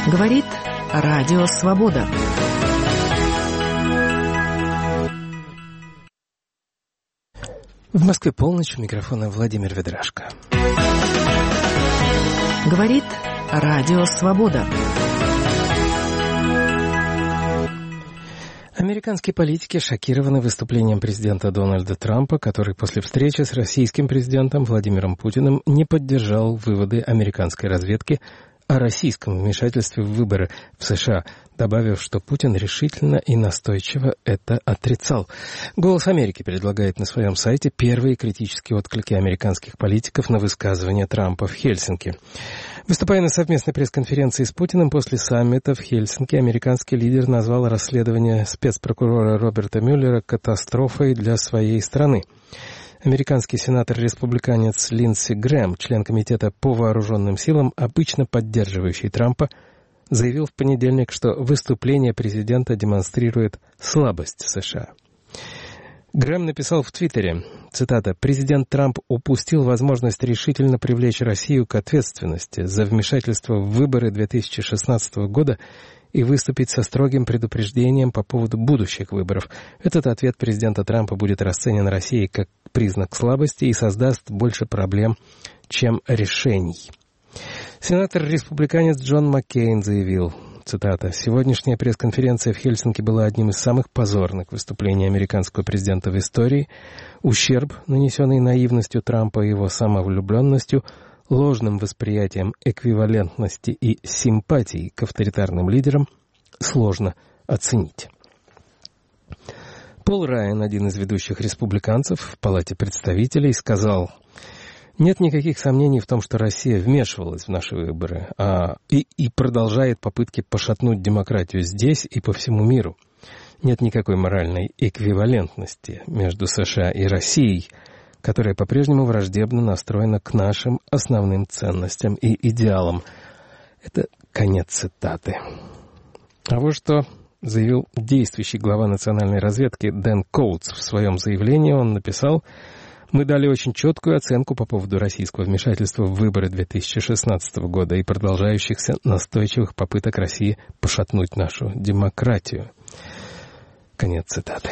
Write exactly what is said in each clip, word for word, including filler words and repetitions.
Говорит Радио Свобода. В Москве полночь, у микрофона Владимир Ведрашко. Говорит Радио Свобода. Американские политики шокированы выступлением президента Дональда Трампа, который после встречи с российским президентом Владимиром Путиным не поддержал выводы американской разведки о российском вмешательстве в выборы в США, добавив, что Путин решительно и настойчиво это отрицал. «Голос Америки» предлагает на своем сайте первые критические отклики американских политиков на высказывания Трампа в Хельсинки. Выступая на совместной пресс-конференции с Путиным после саммита в Хельсинки, американский лидер назвал расследование спецпрокурора Роберта Мюллера катастрофой для своей страны. Американский сенатор-республиканец Линдси Грэм, член комитета по вооруженным силам, обычно поддерживающий Трампа, заявил в понедельник, что выступление президента демонстрирует слабость США. Грэм написал в Твиттере, цитата, «Президент Трамп упустил возможность решительно привлечь Россию к ответственности за вмешательство в выборы две тысячи шестнадцатого года и выступить со строгим предупреждением по поводу будущих выборов. Этот ответ президента Трампа будет расценен Россией как признак слабости и создаст больше проблем, чем решений». Сенатор-республиканец Джон Маккейн заявил, цитата, «Сегодняшняя пресс-конференция в Хельсинки была одним из самых позорных выступлений американского президента в истории. Ущерб, нанесенный наивностью Трампа и его самовлюбленностью, ложным восприятием эквивалентности и симпатии к авторитарным лидерам, сложно оценить». Пол Райан, один из ведущих республиканцев в Палате представителей, сказал, «Нет никаких сомнений в том, что Россия вмешивалась в наши выборы а, и, и продолжает попытки пошатнуть демократию здесь и по всему миру. Нет никакой моральной эквивалентности между США и Россией, которая по-прежнему враждебно настроена к нашим основным ценностям и идеалам». Это конец цитаты. А вот что заявил действующий глава национальной разведки Дэн Коутс в своем заявлении. Он написал, «Мы дали очень четкую оценку по поводу российского вмешательства в выборы две тысячи шестнадцатого года и продолжающихся настойчивых попыток России пошатнуть нашу демократию». Конец цитаты.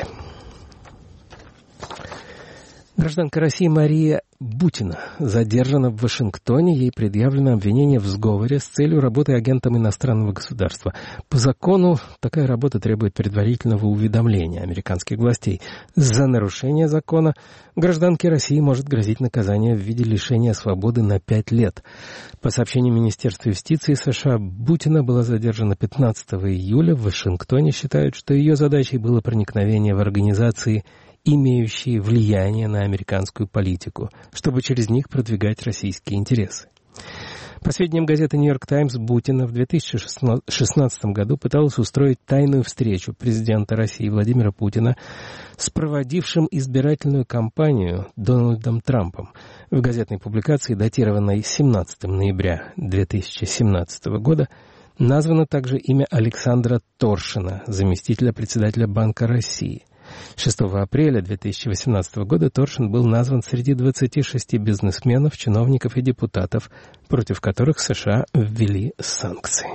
Гражданка России Мария Бутина задержана в Вашингтоне. Ей предъявлено обвинение в сговоре с целью работы агентом иностранного государства. По закону такая работа требует предварительного уведомления американских властей. За нарушение закона гражданке России может грозить наказание в виде лишения свободы на пять лет. По сообщению Министерства юстиции США, Бутина была задержана пятнадцатого июля в Вашингтоне. Считают, что ее задачей было проникновение в организации, имеющие влияние на американскую политику, чтобы через них продвигать российские интересы. По сведениям газеты «Нью-Йорк Таймс», Бутина в две тысячи шестнадцатом году пыталась устроить тайную встречу президента России Владимира Путина с проводившим избирательную кампанию Дональдом Трампом. В газетной публикации, датированной семнадцатого ноября две тысячи семнадцатого года, названо также имя Александра Торшина, заместителя председателя Банка России. шестого апреля две тысячи восемнадцатого года Торшин был назван среди двадцати шести бизнесменов, чиновников и депутатов, против которых США ввели санкции.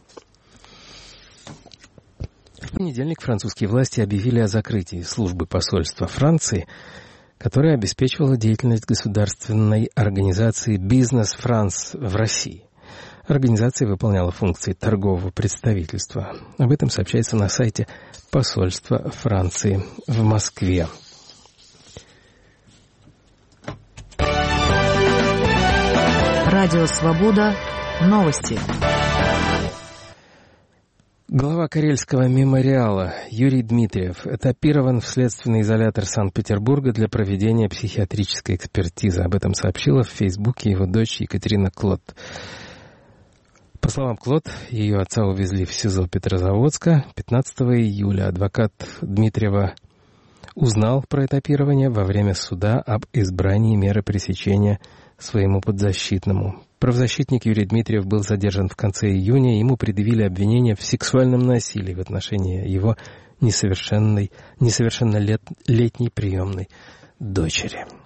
В понедельник французские власти объявили о закрытии службы посольства Франции, которая обеспечивала деятельность государственной организации «Бизнес Франс» в России. Организация выполняла функции торгового представительства. Об этом сообщается на сайте посольства Франции в Москве. Радио Свобода. Новости. Глава Карельского мемориала Юрий Дмитриев этапирован в следственный изолятор Санкт-Петербурга для проведения психиатрической экспертизы. Об этом сообщила в Фейсбуке его дочь Екатерина Клод. По словам Клод, ее отца увезли в СИЗО Петрозаводска. пятнадцатого июля адвокат Дмитриева узнал про этапирование во время суда об избрании меры пресечения своему подзащитному. Правозащитник Юрий Дмитриев был задержан в конце июня. Ему предъявили обвинение в сексуальном насилии в отношении его несовершенной, несовершеннолетней приемной дочери.